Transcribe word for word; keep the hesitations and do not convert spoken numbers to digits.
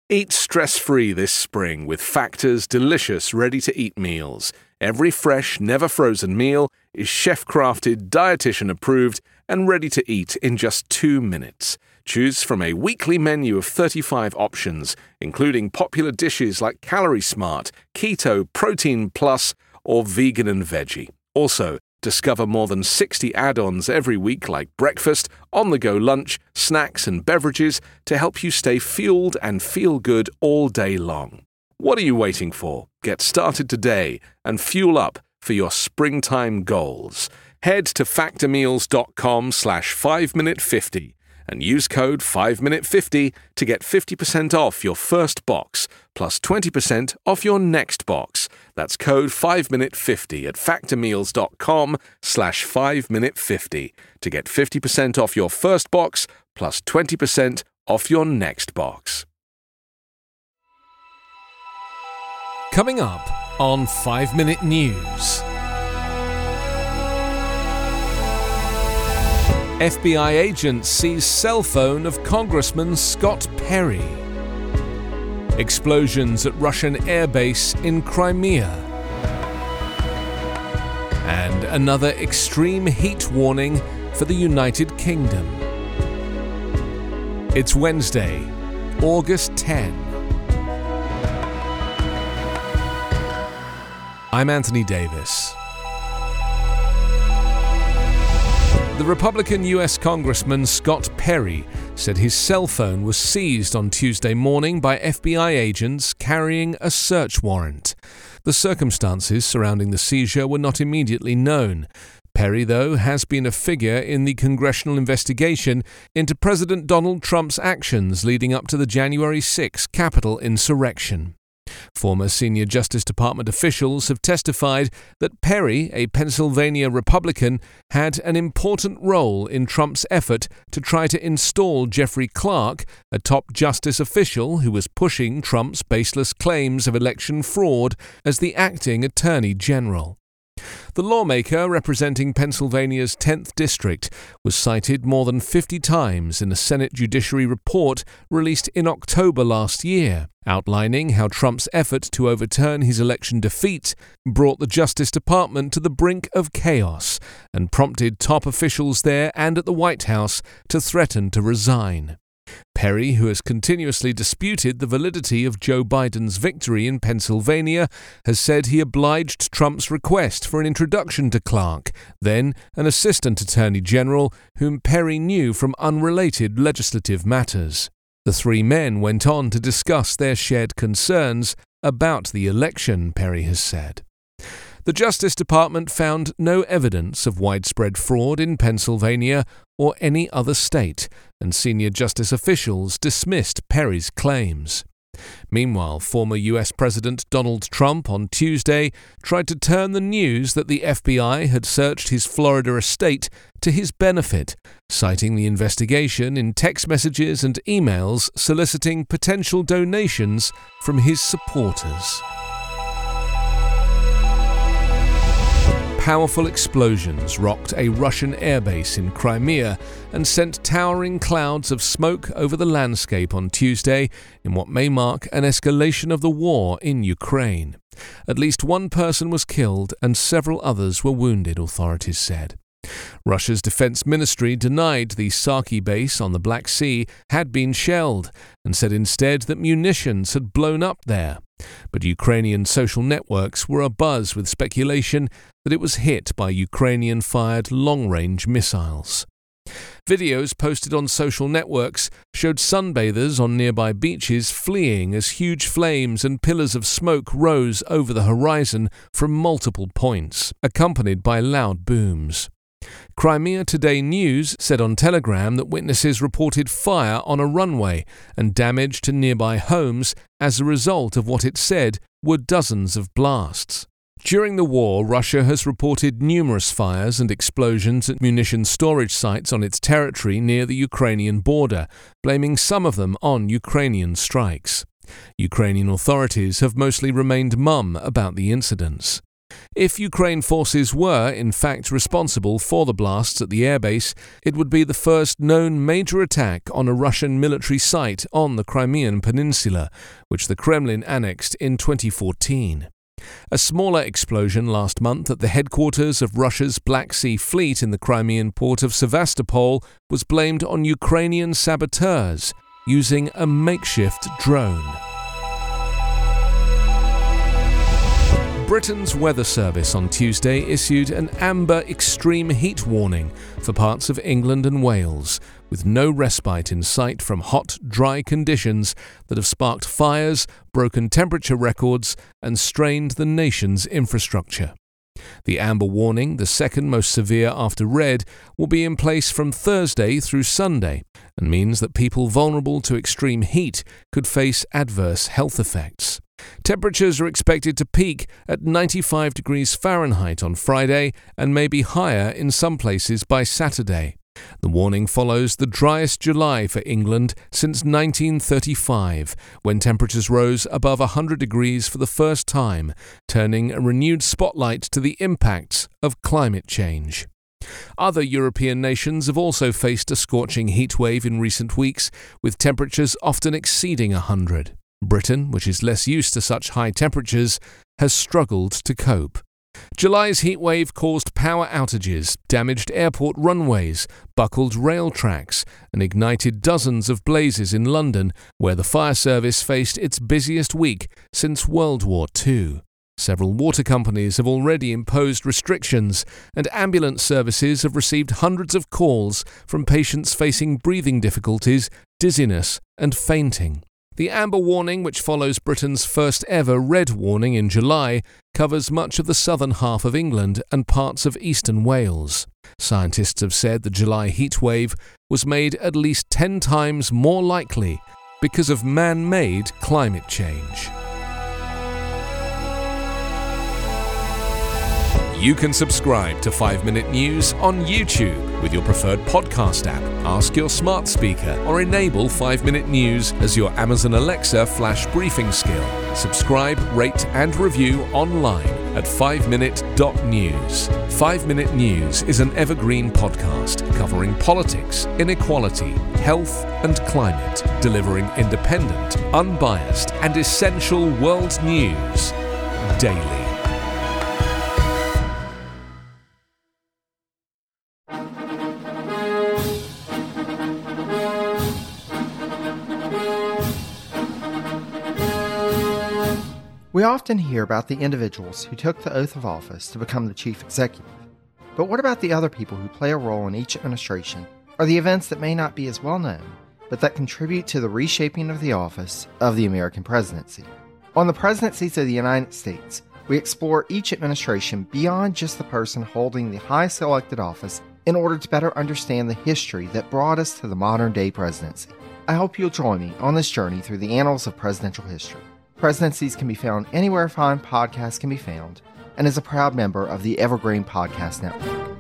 Eat stress-free this spring with Factor's delicious ready-to-eat meals. Every fresh, never-frozen meal is chef-crafted, dietitian-approved, and ready to eat in just two minutes. Choose from a weekly menu of thirty-five options, including popular dishes like Calorie Smart, Keto, Protein Plus, or Vegan and Veggie. Also, discover more than sixty add-ons every week like breakfast, on-the-go lunch, snacks and beverages to help you stay fueled and feel good all day long. What are you waiting for? Get started today and fuel up for your springtime goals. Head to factormeals.com slash 5minute50 and use code five minute fifty to get fifty percent off your first box plus twenty percent off your next box. That's code five minute fifty at factormeals.com slash 5minute50 to get fifty percent off your first box plus twenty percent off your next box. Coming up on five minute News. F B I agent sees cell phone of Congressman Scott Perry. Explosions at Russian airbase in Crimea. And another extreme heat warning for the United Kingdom. It's Wednesday, August tenth. I'm Anthony Davis. The Republican U S Congressman Scott Perry said his cell phone was seized on Tuesday morning by F B I agents carrying a search warrant. The circumstances surrounding the seizure were not immediately known. Perry, though, has been a figure in the congressional investigation into President Donald Trump's actions leading up to the January sixth Capitol insurrection. Former senior Justice Department officials have testified that Perry, a Pennsylvania Republican, had an important role in Trump's effort to try to install Jeffrey Clark, a top justice official who was pushing Trump's baseless claims of election fraud, as the acting Attorney General. The lawmaker representing Pennsylvania's tenth District was cited more than fifty times in a Senate Judiciary report released in October last year, outlining how Trump's effort to overturn his election defeat brought the Justice Department to the brink of chaos and prompted top officials there and at the White House to threaten to resign. Perry, who has continuously disputed the validity of Joe Biden's victory in Pennsylvania, has said he obliged Trump's request for an introduction to Clark, then an assistant attorney general whom Perry knew from unrelated legislative matters. The three men went on to discuss their shared concerns about the election, Perry has said. The Justice Department found no evidence of widespread fraud in Pennsylvania or any other state, and senior justice officials dismissed Perry's claims. Meanwhile, former U S President Donald Trump on Tuesday tried to turn the news that the F B I had searched his Florida estate to his benefit, citing the investigation in text messages and emails soliciting potential donations from his supporters. Powerful explosions rocked a Russian airbase in Crimea and sent towering clouds of smoke over the landscape on Tuesday in what may mark an escalation of the war in Ukraine. At least one person was killed and several others were wounded, authorities said. Russia's defense ministry denied the Saki base on the Black Sea had been shelled and said instead that munitions had blown up there. But Ukrainian social networks were abuzz with speculation that it was hit by Ukrainian-fired long-range missiles. Videos posted on social networks showed sunbathers on nearby beaches fleeing as huge flames and pillars of smoke rose over the horizon from multiple points, accompanied by loud booms. Crimea Today News said on Telegram that witnesses reported fire on a runway and damage to nearby homes as a result of what it said were dozens of blasts. During the war, Russia has reported numerous fires and explosions at munition storage sites on its territory near the Ukrainian border, blaming some of them on Ukrainian strikes. Ukrainian authorities have mostly remained mum about the incidents. If Ukraine forces were, in fact, responsible for the blasts at the airbase, it would be the first known major attack on a Russian military site on the Crimean Peninsula, which the Kremlin annexed in twenty fourteen. A smaller explosion last month at the headquarters of Russia's Black Sea Fleet in the Crimean port of Sevastopol was blamed on Ukrainian saboteurs using a makeshift drone. Britain's Weather Service on Tuesday issued an amber extreme heat warning for parts of England and Wales, with no respite in sight from hot, dry conditions that have sparked fires, broken temperature records, and strained the nation's infrastructure. The amber warning, the second most severe after red, will be in place from Thursday through Sunday and means that people vulnerable to extreme heat could face adverse health effects. Temperatures are expected to peak at ninety-five degrees Fahrenheit on Friday and may be higher in some places by Saturday. The warning follows the driest July for England since nineteen thirty-five, when temperatures rose above one hundred degrees for the first time, turning a renewed spotlight to the impacts of climate change. Other European nations have also faced a scorching heatwave in recent weeks, with temperatures often exceeding one hundred. Britain, which is less used to such high temperatures, has struggled to cope. July's heatwave caused power outages, damaged airport runways, buckled rail tracks, and ignited dozens of blazes in London, where the fire service faced its busiest week since World War Two. Several water companies have already imposed restrictions, and ambulance services have received hundreds of calls from patients facing breathing difficulties, dizziness, and fainting. The amber warning, which follows Britain's first ever red warning in July, covers much of the southern half of England and parts of eastern Wales. Scientists have said the July heatwave was made at least ten times more likely because of man-made climate change. You can subscribe to five minute News on YouTube with your preferred podcast app. Ask your smart speaker or enable five minute News as your Amazon Alexa flash briefing skill. Subscribe, rate and review online at five minute dot news. five minute News is an evergreen podcast covering politics, inequality, health and climate, delivering independent, unbiased and essential world news daily. We often hear about the individuals who took the oath of office to become the chief executive. But what about the other people who play a role in each administration, or the events that may not be as well known, but that contribute to the reshaping of the office of the American presidency? On the Presidencies of the United States, we explore each administration beyond just the person holding the highest elected office in order to better understand the history that brought us to the modern-day presidency. I hope you'll join me on this journey through the annals of presidential history. Presidencies can be found anywhere fine podcasts can be found, and is a proud member of the Evergreen Podcast Network.